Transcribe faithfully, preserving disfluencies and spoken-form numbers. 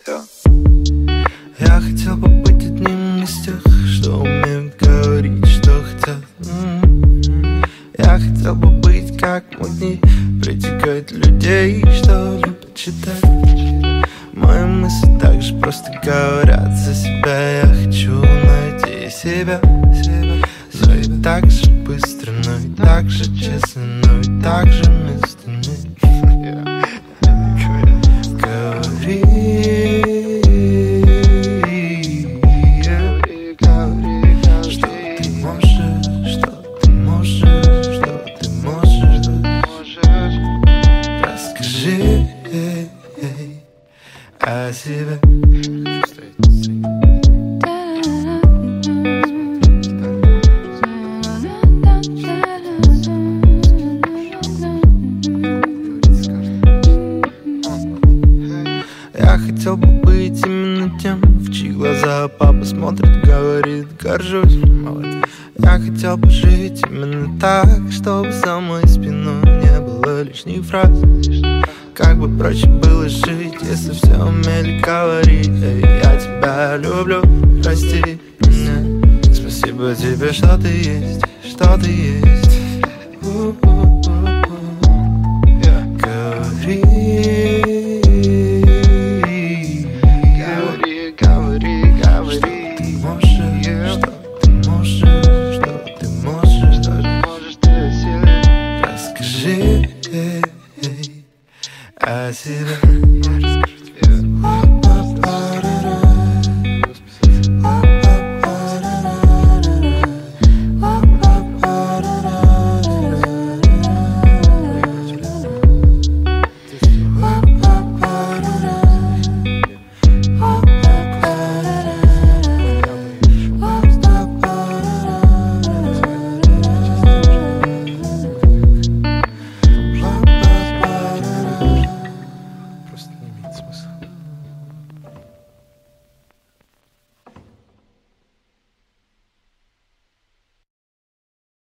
Я хотел побыть одним из тех, что умеют говорить, что хотят. Я хотел бы быть как магнит, притягивать людей, что любят читать. Мои мысли также просто говорят за себя. Я хочу найти себя, себя. Но и так же быстро, но и так же честно, но и так же медленно. Говори, говори, что ты можешь, что ты можешь, что ты можешь. Расскажи о себе. Я хотел бы быть именно тем, в чьи глаза папа смотрит, говорит, горжусь. Я хотел бы жить именно так, чтобы за моей спиной не было лишних фраз. Как бы проще было жить, если все умели говорить. Эй, я тебя люблю, прости меня. Спасибо тебе, что ты есть, что ты есть. Говори, говори, говори, говори. Что ты можешь, что ты можешь, что ты можешь, что ты можешь, ты сильный. Расскажи о себе.